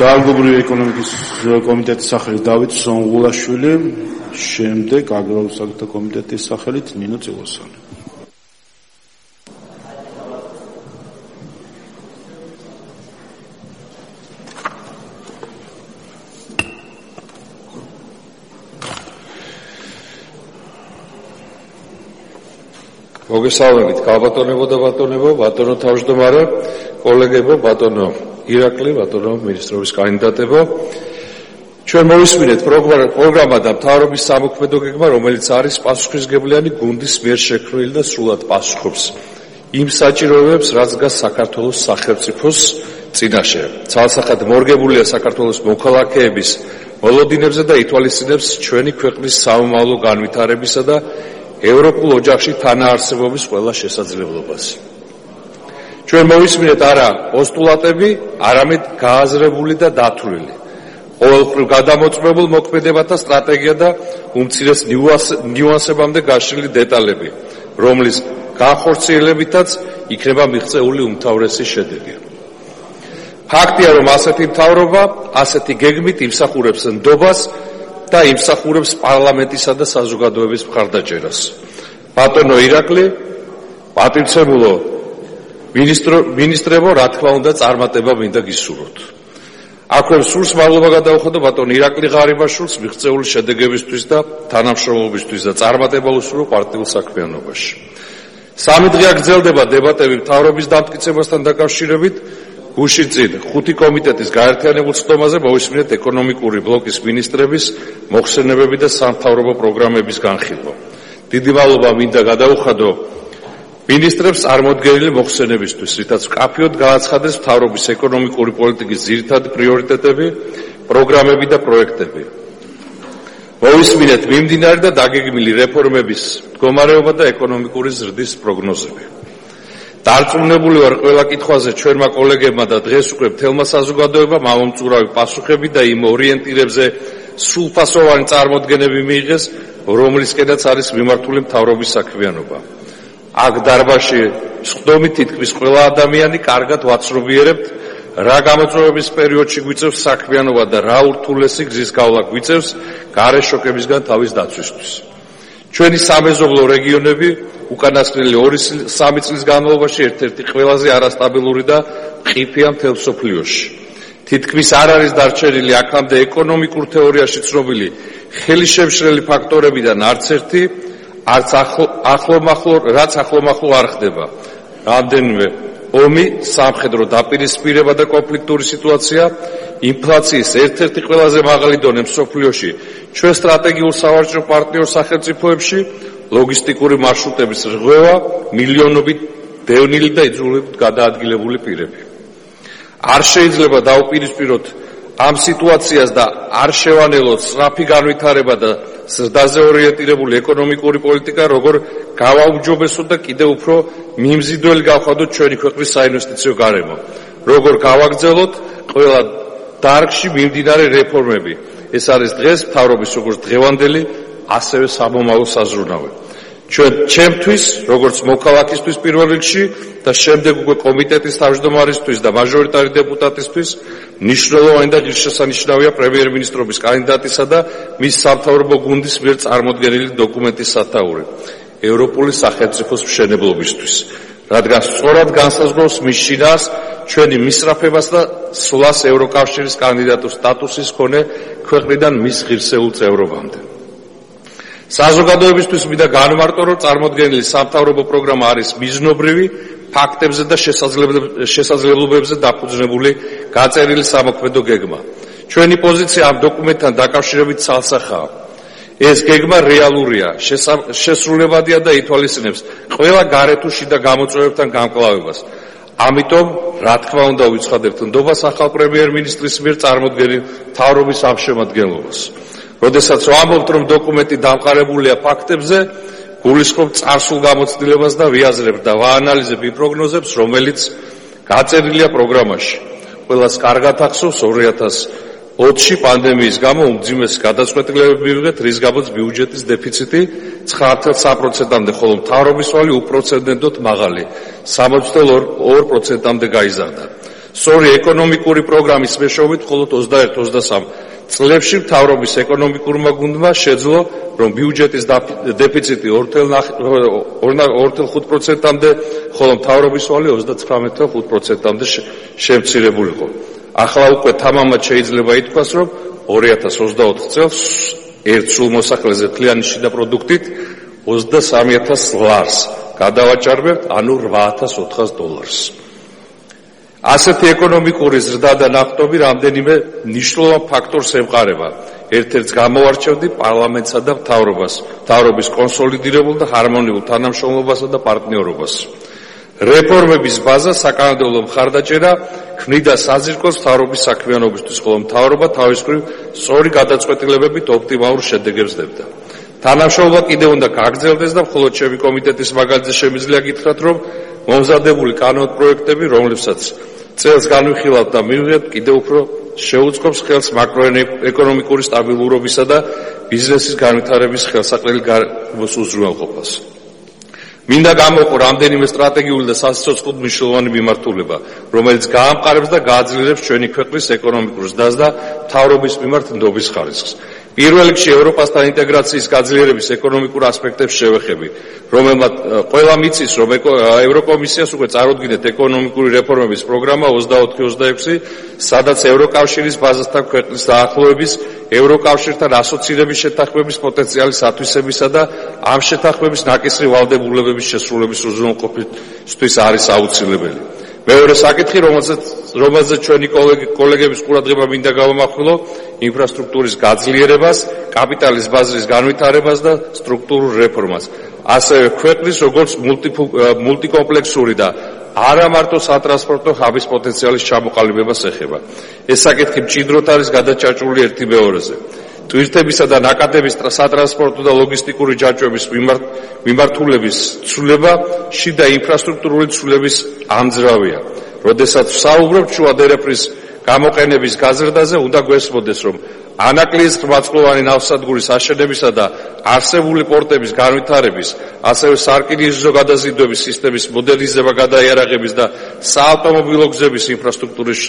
Დაალგობრივი ეკონომიკის კომიტეტის სახელით დავით სონღულაშვილი, შემდეგ აგრარულ საკითხთა კომიტეტის სახელით ნინო წილოსანი. მოგესალმებით, გაბატონებო და ბატონებო, ბატონო თავმჯდომარე, კოლეგებო, ბატონო ირაკლი, ბატონო მინისტრობის კანდიდატებო. ჩვენ მოვისმინეთ პროგრამა და მთავრობის სამოქმედო გეგმა, რომელიც არის პასუხისმგებლიანი გუნდის მიერ შექმნილი და სრულად პასუხობს იმ საჭიროებებს, რაც დგას საქართველოს სახელმწიფოს წინაშე. ცალსახად მორგებულია საქართველოს მოქალაქეების მოლოდინებზე და ითვალისწინებს ჩვენი ქვეყნის სამომავლო განვითარებისა და ევროპულ ოჯახში თანაარსებობის ყველა შესაძლებლობას. ჩვენ მოვისმინეთ არა პოსტულატები, არამედ გააზრებული და დათვლილი, ყოველწლიურად გადამოწმებულ მოქმედებათა სტრატეგია და უმცირეს ნიუანსებამდე გაშლილი დეტალები, რომლის განხორციელებითაც იქნება მიღწეული უმთავრესი შედეგი. ფაქტია, რომ ასეთი მთავრობა, ასეთი გეგმით იმსახურებს ნდობას და იმსახურებს პარლამენტისა და საზოგადოების მხარდაჭერას. ბატონო ირაკლი, პატივცემულო მინისტრებო, რა თქმა უნდა, წარმატება მინდა გისურვოთ. აქვე სულს მადლობა გადავხადო ბატონ ირაკლი ღარიბაშვილს მიღწეული შედეგებისთვის და თანამშრომლობისთვის და წარმატება უსურვო პარტიულ საქმიანობაში. 3 დღეა გრძელდება დებატები მთავრობის დამტკიცებასთან დაკავშირებით. გუშინ წინ 5 კომიტეტის გაერთიანებულ სხდომაზე მოვისმინეთ ეკონომიკური ბლოკის მინისტრების მოხსენებები და სამთავრობო პროგრამების განხილვა. დიდი მადლობა მინდა გადავუხადო მინისტრებს წარმოდგენილი მოხსენებისთვის, რითაც მკაფიოდ გააცხადეს მთავრობის ეკონომიკური პოლიტიკის ძირითადი პრიორიტეტები, პროგრამები და პროექტები. მოვისმინეთ მიმდინარე და დაგეგმილი რეფორმების მდგომარეობა და ეკონომიკური ზრდის პროგნოზები. დარწმუნებული ვარ ყველა კითხვაზე ჩვენმა კოლეგებმა და დღეს უკვე მთელმა საზოგადოებამ ამომწურავი პასუხები და იმ ორიენტირებზე სრულფასოვანი წარმოდგენები მიიღეს, რომლისკენაც არის მიმართული მთავრობის საქმიანობა. აქ დარბაზში სხდომით თითქმის ყველა ადამიანი კარგად ვაცნობიერებთ, რა გამოწვევების პერიოდში გვიწევს საქმიანობა და რა ურთულესი გზის გავლა გვიწევს გარე შოკებისგან თავის დაცვისთვის. ჩვენი სამეზობლო რეგიონები უკანასკნელი 2-3 წლის განმავლობაში ერთ-ერთი ყველაზე არასტაბილური და მყიფეა მთელ მსოფლიოში. თითქმის არ არის დარჩენილი აქამდე ეკონომიკურ თეორიაში ცნობილი ხელისშემშლელი ფაქტორებიდან არც ერთი, რაც ახლომახლო არ ხდება. რამდენიმე ომი, სამხედრო დაპირისპირება და კონფლიქტური სიტუაცია, ინფლაციის ერთ-ერთი ყველაზე მაღალი დონე მსოფლიოში, ჩვენ სტრატეგიულ სავაჭრო პარტნიორ სახელმწიფოებში, ლოგისტიკური მარშრუტების რღვევა, მილიონობით დევნილი და იძულებით გადაადგილებული პირები. არ შეიძლება დაუპირისპიროთ ამ სიტუაციას და არ შევანელოთ სწრაფი განვითარება და ზრდაზე ორიენტირებული ეკონომიკური პოლიტიკა, როგორ გავაუმჯობესოთ და კიდევ უფრო მიმზიდველი გავხადოთ ჩვენი ქვეყნის საინვესტიციო გარემო, როგორ გავაგრძელოთ ყველა დარგში მიმდინარე რეფორმები. ეს არის დღეს მთავრობის როგორც დღევანდელი, ასევე სამომავლო საზრუნავი. ჩემთვის, როგორც მოქალაქისთვის პირველ რიგში და შემდეგ უკვე კომიტეტის თავმჯდომარისთვის და მაჟორიტარი დეპუტატისთვის, მნიშვნელოვანი და ღირსშესანიშნავია პრემიერ-მინისტრობის კანდიდატისა და მის სამთავრობო გუნდის მიერ წარმოდგენილი დოკუმენტის სათაური ევროპული სახელმწიფოს მშენებლობისთვის, რადგან სწორად განსაზღვრავს მის შინაარს, ჩვენი მისწრაფებას და სვლას ევროკავშირის კანდიდატის სტატუსის მქონე ქვეყნიდან მის ღირსეულ წევრობამდე. საზოგადოებისთვის მინდა განვმარტო, რომ წარმოდგენილი სამთავრობო პროგრამა არის მიზნობრივი, ფაქტებზე და შესაძლებლობებზე დაფუძნებული გაწერილი სამოქმედო გეგმა. ჩვენი პოზიცია ამ დოკუმენტთან დაკავშირებით ცალსახაა. ეს გეგმა რეალურია, შესრულებადია და ითვალისწინებს ყველა გარე თუ შიდა გამოწვევებთან გამკლავებას. ამიტომ, რა თქმა უნდა, ვიცხადებთ ნდობას ახალ პრემიერ-მინისტრის მიერ წარმოდგენილ მთავრობის ამ შემადგენლობას. როდესაც ვამბობთ, რომ დოკუმენტი დამყარებულია ფაქტებზე, გულისხმობ წარსულ გამოცდილებას და ვიაზრებთ და ვაანალიზებ იმ პროგნოზებს, რომელიც გაწერილია პროგრამაში. ყველას კარგად ახსოვს 2020-ში პანდემიის გამო უმძიმეს გადაწყვეტილებები მივიღეთ, რის გამოც ბიუჯეტის დეფიციტი 9.3%-მდე, ხოლო მთავრობის ვალი უპრეცედენტოდ მაღალი 60.2%-მდე გაიზარდა. სწორი ეკონომიკური პროგრამის მეშვეობით მხოლოდ 21-23 წლებში მთავრობის ეკონომიკურმა გუნდმა შეძლო, რომ ბიუჯეტის დეფიციტი 2.5%-მდე, ხოლო მთავრობის ვალი 39.5%-მდე შემცირებულიყო. ახლა უკვე თამამად შეიძლება ითქვას, რომ 2024 წელს ერთ სულ მოსახლეზე თლიანი შიდა პროდუქტით 23,000 ლარს გადავაჭარბებთ, ანუ $8,400. ასეთი ეკონომიკური ზრდა და ნახტობი რამდენიმე მნიშვნელოვან ფაქტორს ემყარება. ერთ-ერთს გამოვარჩევდი პარლამენტსა და მთავრობის კონსოლიდირებულ და ჰარმონიულ თანამშრომლობასა და პარტნიორობას. რეფორმების ბაზა საკანონმდებლო მხარდაჭერა ქმნიდა საზირკოს მთავრობის საქმიანობისთვის, ხოლო მთავრობა თავის მხრივ სწორი გადაწყვეტილებებით ოპტიმალურ შედეგებს დებდა. თანამშრომლობა კიდევ უნდა გაგრძელდეს და მხოლოდ ჩემი კომიტეტის მაგალითზე შემიძლია გითხრათ, რომ მომზადებული კანონპროექტები, რომლებსაც წელს განვიხილავთ და მივიღებთ, კიდევ უფრო შეუწყობს ხელს მაკროეკონომიკური სტაბილურობისა და ბიზნესის განვითარების ხელსაყრელი გარემოს უზრუნველყოფას. მინდა გამოვყო რამდენიმე სტრატეგიული და სასიცოცხლო მნიშვნელოვანი მიმართულება, რომელიც გაამყარებს და გააძლიერებს ჩვენი ქვეყნის ეკონომიკურ ზრდას და მთავრობის მიმართ ნდობის ხარისხს. პირველ რიგში ევროპასთან ინტეგრაციის გაძლიერების ეკონომიკურ ასპექტებს შევეხები, რომელმაც ყველა მიცის, რომ ევროკომისიას უკვე წარუდგინეთ ეკონომიკური რეფორმების პროგრამა 24-26, სადაც ევროკავშირის ბაზასთან ქვეყნის დაახლოების, ევროკავშირთან ასოცირების შეთანხმების პოტენციალის ათვისებისა და ამ შეთანხმების ნაკისრი ვალდებულებების შესრულების უზრუნველყოფისთვის არის აუცილებელი. მეორე საკითხი, რომელზეც ჩვენი კოლეგების ყურადღება მინდა გავამახვილო, ინფრასტრუქტურის გაძლიერებას, კაპიტალის ბაზრის განვითარებას და სტრუქტურულ რეფორმას. ასევე ქვეყნის როგორც მულტიკომპლექსური და არა მარტო სატრანსპორტო ჰაბის პოტენციალის ჩამოყალიბებას ეხება. ეს საკითხი მჭიდროდ არის გადაჭარჭული ერთი მეორეზე. ტვირთებისა და ნაკადების სატრანსპორტო და ლოგისტიკური ჯაჭვების მიმართულების ცვლილება შიდა ინფრასტრუქტურული ცვლილების ამძრავია. როდესაც ვსაუბრობთ შუადერეფრის გამოყენების გაზრდაზე, უნდა გვესმოდეს, რომ ანაკლიის ღვაწლოვანი ნავსადგურის აშენებისა და არსებული პორტების განვითარების, ასევე სარკინიგზო გადაზიდვების სისტემის მოდერნიზება, გადაიარაღების და საავტომობილო გზების ინფრასტრუქტურის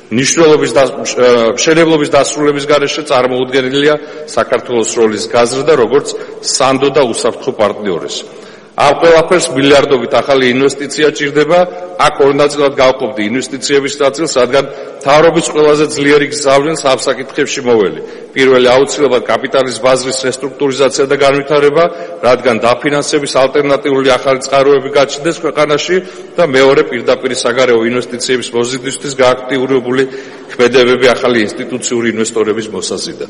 მშენებლობის დასრულების გარეშე წარმოუდგენელია საქართველოს როლის გაზრდა, როგორც სანდო და უსაფრთხო პარტნიორის. ამ ყველაფერს მილიარდობით ახალი ინვესტიცია ჭირდება. აქ ორ ნაწილად გავყოფდი ინვესტიციების ნაწილს, რადგან მთავრობის ყველაზე ძლიერი გზავნილს ამ საკითხებში მოველი. პირველი აუცილებლად კაპიტალის ბაზრის რესტრუქტურიზაცია და განვითარება, რადგან დაფინანსების ალტერნატიული ახალი წყაროები გაჩნდეს ქვეყანაში და მეორე პირდაპირ საგარეო ინვესტიციების მოზიდვისთვის გააქტიურებული ქმედებები ახალი ინსტიტუციური ინვესტორების მოსაზიდად.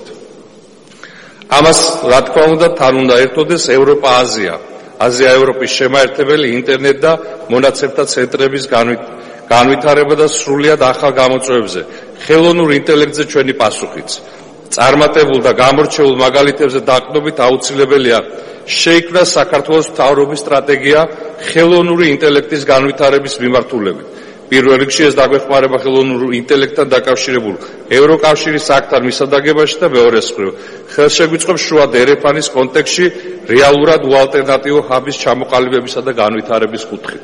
ამას რა თქმა უნდა თან უნდა ერთოდეს ევროპა-აზია. აზია-ევროპის შემაერთებელი ინტერნეტ და მონაცემთა ცენტრების განვითარება და სრულიად ახალ გამოწვევებზე, ხელოვნურ ინტელექტზე ჩვენი პასუხიც. წარმატებულ და გამორჩეულ მაგალითებზე დაყრდნობით აუცილებელია შეიქმნა საქართველოს მთავრობის სტრატეგია ხელოვნური ინტელექტის განვითარების მიმართულებით. პირველ რიგში ეს დაგვეხმარება ხელოვნურ ინტელექტთან დაკავშირებულ ევროკავშირის აქტთან მისადაგებაში და მეორე მხრივ ხელშეგვიწყობს შუა დერეფანის კონტექსტში რეალურად უალტერნატივო ჰაბის ჩამოყალიბებისა და განვითარების კუთხით.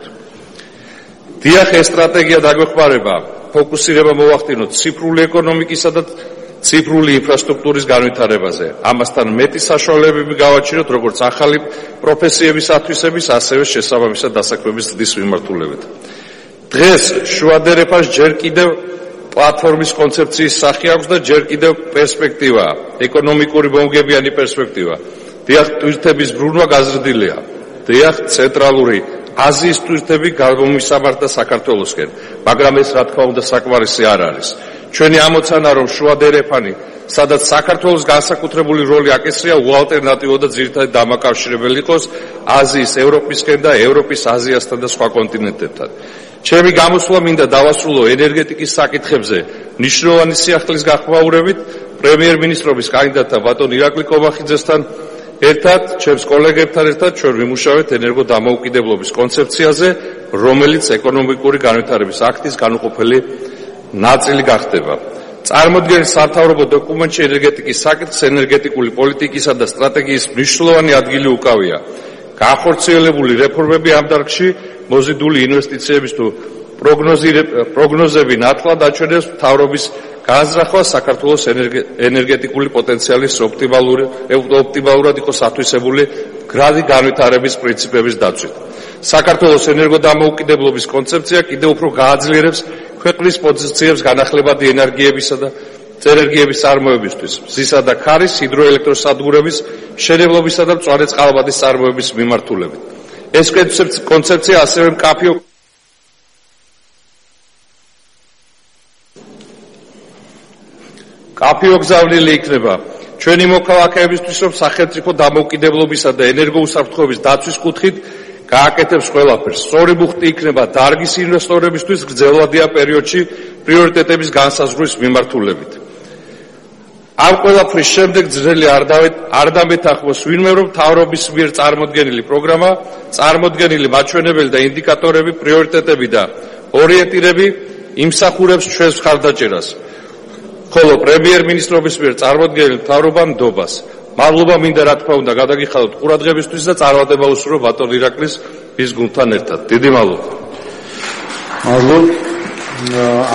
დიახ, ეს სტრატეგია დაგვეხმარება ფოკუსირება მოვახდინოთ ციფრული ეკონომიკისა და ციფრული ინფრასტრუქტურის განვითარებაზე. ამასთან მეტი საშუალებები გავაჩინოთ როგორც ახალი პროფესიების ათვისების, ასევე შესაბამისად დასაქმების ზრდის მიმართულებით. დღეს შუადერეფას ჯერ კიდევ პლატფორმის კონცეფციის სახე აქვს და ჯერ კიდევ პერსპექტივაა, ეკონომიკური მომგებიანი პერსპექტივა. დიახ, ტვირთების ბრუნვა გაზრდილია. დიახ, ცენტრალური აზიის ტვირთები გამომისამართდა საქართველოსკენ, მაგრამ ეს რა თქმა უნდა საკმარისი არ არის. ჩვენი ამოცანა, რომ შუადერეფანი, სადაც საქართველოს განსაკუთრებული როლი აკისრია, უალტერნატივო და ძირითადად დამაკავშირებელი იყოს აზიის ევროპისკენ და ევროპის აზიასთან და სხვა კონტინენტებთან. ჩემი გამოსვლა მინდა დავასრულო ენერგეტიკის საკითხებზე მნიშვნელოვანი სიახლის გახმაურებით პრემიერ-მინისტრობის კანდიდატთან ბატონ ირაკლი კობახიძესთან ერთად, ჩემს კოლეგებთან ერთად ჩვენ ვიმუშავეთ ენერგოდამოუკიდებლობის კონცეფციაზე, რომელიც ეკონომიკური განვითარების აქტის განუყოფელი ნაწილი გახდება. წარმოდგენის სამთავრობო დოკუმენტში ენერგეტიკის საკითხს ენერგეტიკული პოლიტიკისა და სტრატეგიის მნიშვნელოვანი ადგილი უკავია. განხორციელებული რეფორმები ამ დარგში მოზიდული ინვესტიციების თუ პროგნოზები ნათლად აჩვენებს მთავრობის განზრახვა საქართველოს ენერგეტიკული პოტენციალის ოპტიმალურად იყოს ათვისებული მდგრადი განვითარების პრინციპების დაცვით. საქართველოს ენერგოდამოუკიდებლობის კონცეფცია კიდევ უფრო გააძლიერებს ქვეყნის პოზიციებს განახლებადი ენერგიებისა და ენერგიების წარმოებისთვის, მზისა და ქარის, ჰიდროელექტროსადგურების, მშენებლობისა და მწვანე წყალბადის წარმოების მიმართულებით. ეს კონცეფცია ასევე მკაფიო გზავნილი იქნება ჩვენი მოქალაქეებისთვის, რომ სახელმწიფო დამოუკიდებლობისა და ენერგოუსაფრთხოების დაცვის კუთხით გააკეთებს ყველაფერს. სწორი მუხტი იქნება დარგის ინვესტორებისთვის გრძელვადიან პერიოდში პრიორიტეტების განსაზღვრის მიმართულებით. ამ ყველაფრის შემდეგ ძნელი არ დამეთანხმოს ვინმე, რომ მთავრობის მიერ წარმოდგენილი პროგრამა, წარმოდგენილი მაჩვენებელი და ინდიკატორები, პრიორიტეტები და ორიენტირები იმსახურებს ჩვენს მხარდაჭერას, ხოლო პრემიერ-მინისტრობის მიერ წარმოდგენილი მთავრობა ნდობას. მადლობა მინდა რა თქმა უნდა გადაგიხადოთ ყურადღებისთვის და წარმატება უსურვო ბატონ ირაკლის მის გუნდთან ერთად. დიდი მადლობა.